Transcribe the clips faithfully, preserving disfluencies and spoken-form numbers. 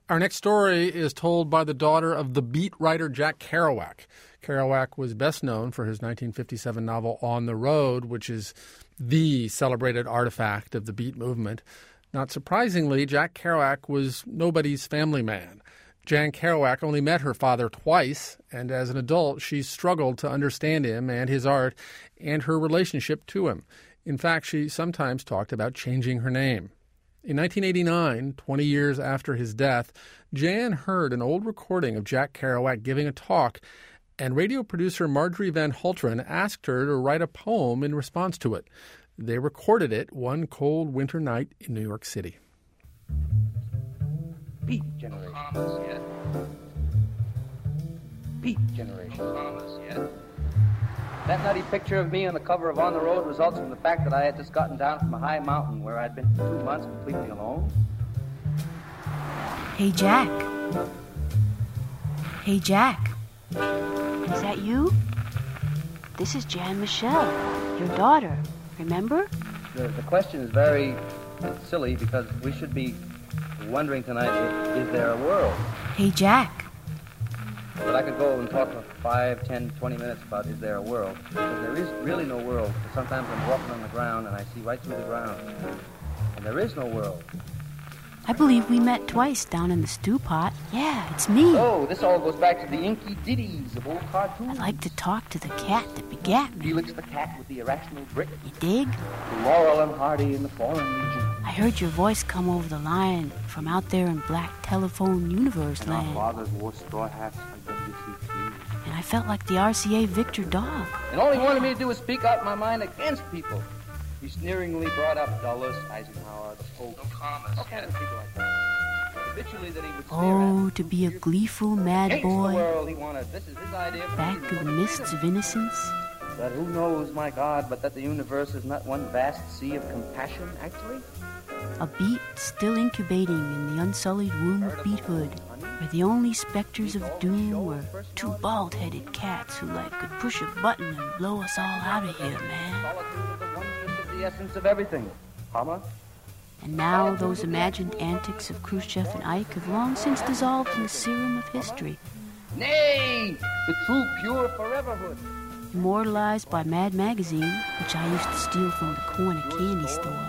Our next story is told by the daughter of the beat writer Jack Kerouac. Kerouac was best known for his nineteen fifty-seven novel On the Road, which is the celebrated artifact of the beat movement. Not surprisingly, Jack Kerouac was nobody's family man. Jan Kerouac only met her father twice, and as an adult, she struggled to understand him and his art and her relationship to him. In fact, she sometimes talked about changing her name. In nineteen eighty-nine, twenty years after his death, Jan heard an old recording of Jack Kerouac giving a talk, and radio producer Marjorie Van Hultren asked her to write a poem in response to it. They recorded it one cold winter night in New York City. Beat generation. Commas yet. Beat generation. Commas yet. That nutty picture of me on the cover of On the Road results from the fact that I had just gotten down from a high mountain where I'd been for two months completely alone. Hey, Jack. Hey, Jack. Is that you? This is Jan Michelle, your daughter. Remember? The, the question is very silly because we should be wondering tonight, is there a world? Hey, Jack. But I could go and talk for five, ten, twenty minutes about is there a world? Because there is really no world. Sometimes I'm walking on the ground and I see right through the ground. And there is no world. I believe we met twice down in the stew pot. Yeah, it's me. Oh, this all goes back to the inky ditties of old cartoons. I'd like to talk to the cat that begat me. Felix the cat with the irrational brick. You dig? Laurel and Hardy in the foreign region. I heard your voice come over the line from out there in Black Telephone Universe and land. Our fathers wore straw hats like W C T. And I felt like the R C A Victor dog. And all he wanted me to do was speak out my mind against people. He sneeringly brought up Dulles, Eisenhower, the Pope, all kinds of people like that. Habitually that he would oh, to be a gleeful mad boy. The world he wanted. This is his idea. Back in the mists of innocence. That who knows, my God, but that the universe is not one vast sea of compassion, actually? A beat still incubating in the unsullied womb of beathood, where the only specters of doom were two bald-headed cats who like could push a button and blow us all out of here, man. The essence of everything, Palmer. And now those imagined antics of Khrushchev and Ike have long since dissolved in the serum of history. Nay, the true pure foreverhood. Immortalized by Mad Magazine, which I used to steal from the corner candy store.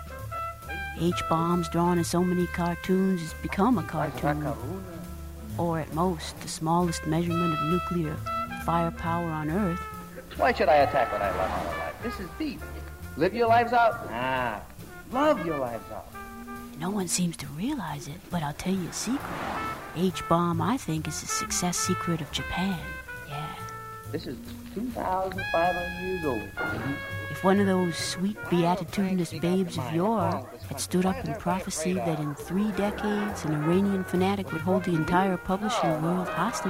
H-bombs drawn in so many cartoons has become a cartoon. Or at most, the smallest measurement of nuclear firepower on Earth. Why should I attack what I love all my life? This is deep. Live your lives out? Nah. Love your lives out. No one seems to realize it, but I'll tell you a secret. H-bomb, I think, is the success secret of Japan. Yeah. This is two thousand five hundred years old. If one of those sweet beatitudinous babes of yore had stood up and prophesied that in three decades an Iranian fanatic would hold the entire publishing world hostage,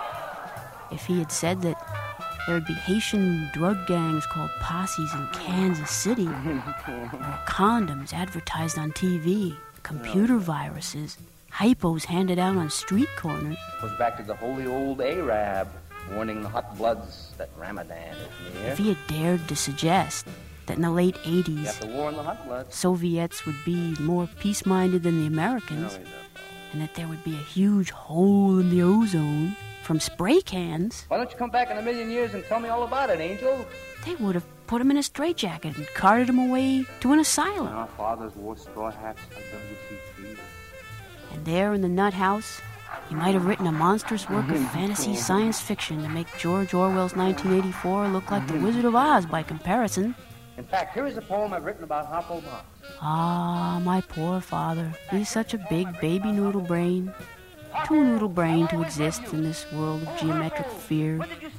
if he had said that there would be Haitian drug gangs called posses in Kansas City, or condoms advertised on T V, computer viruses, hypos handed out on street corners. Goes back to the holy old Arab, warning the hot bloods that Ramadan is near. If he had dared to suggest that in the late eighties, you have to warn the hot bloods. Soviets would be more peace-minded than the Americans, no, and that there would be a huge hole in the ozone from spray cans. Why don't you come back in a million years and tell me all about it, Angel? They would have put him in a straitjacket and carted him away to an asylum. And our fathers wore straw hats like W C T. And there in the nut house, he might have written a monstrous work of fantasy science fiction to make George Orwell's nineteen eighty-four look like The Wizard of Oz by comparison. In fact, here is a poem I've written about Harpo Marx. Ah, my poor father. He's such a big baby noodle brain. Too noodle brain to exist in this world of geometric fear.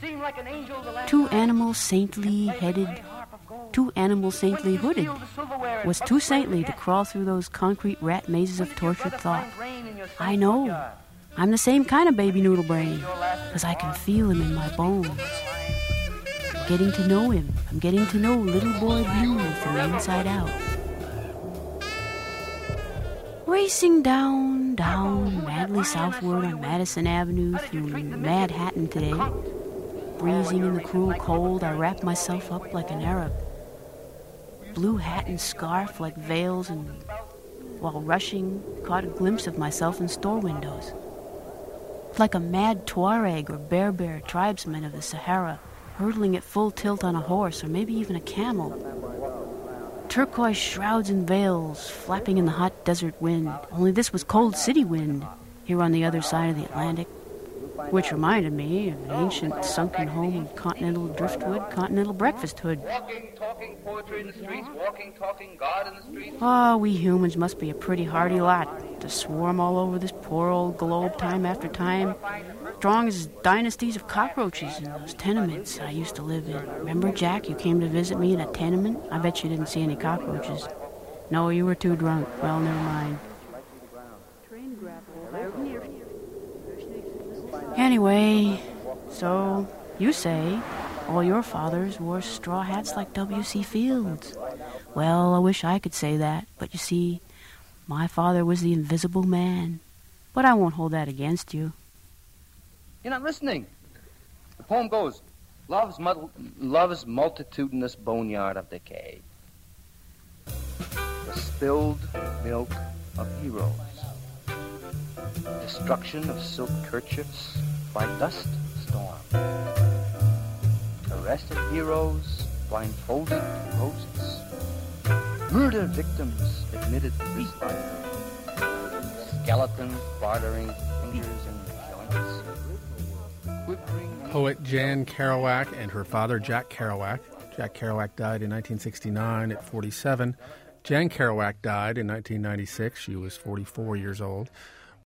Too animal saintly headed, too animal saintly hooded. Was too saintly to crawl through those concrete rat mazes of tortured thought. I know. I'm the same kind of baby noodle brain, because I can feel him in my bones. I'm getting to know him. I'm getting to know little boy Blue from the inside out. Racing down, down, madly southward on Madison Avenue through Manhattan today. Breezing in the cruel cold, I wrap myself up like an Arab. Blue hat and scarf like veils and while rushing, caught a glimpse of myself in store windows. Like a mad Tuareg or Berber tribesman of the Sahara, hurtling at full tilt on a horse or maybe even a camel. Turquoise shrouds and veils flapping in the hot desert wind, only this was cold city wind here on the other side of the Atlantic, which reminded me of an ancient sunken home of continental driftwood, continental breakfast hood. Walking, talking poetry in the streets, walking, talking God in the streets. Oh, we humans must be a pretty hardy lot to swarm all over this poor old globe time after time, strong as dynasties of cockroaches in those tenements I used to live in. Remember, Jack, you came to visit me in a tenement? I bet you didn't see any cockroaches. No, you were too drunk. Well, never mind. Anyway, so you say all your fathers wore straw hats like W C Fields. Well, I wish I could say that, but you see, my father was the invisible man. But I won't hold that against you. You're not listening. The poem goes, Love's, mul- love's multitudinous boneyard of decay. The spilled milk of heroes. Destruction of silk kerchiefs by dust storm. Arrested heroes, blindfolded ghosts. Murder victims admitted to this life. Skeletons bartering fingers and joints. Quivering. Poet Jan Kerouac and her father Jack Kerouac. Jack Kerouac died in nineteen sixty-nine at forty-seven. Jan Kerouac died in nineteen ninety-six. She was forty-four years old.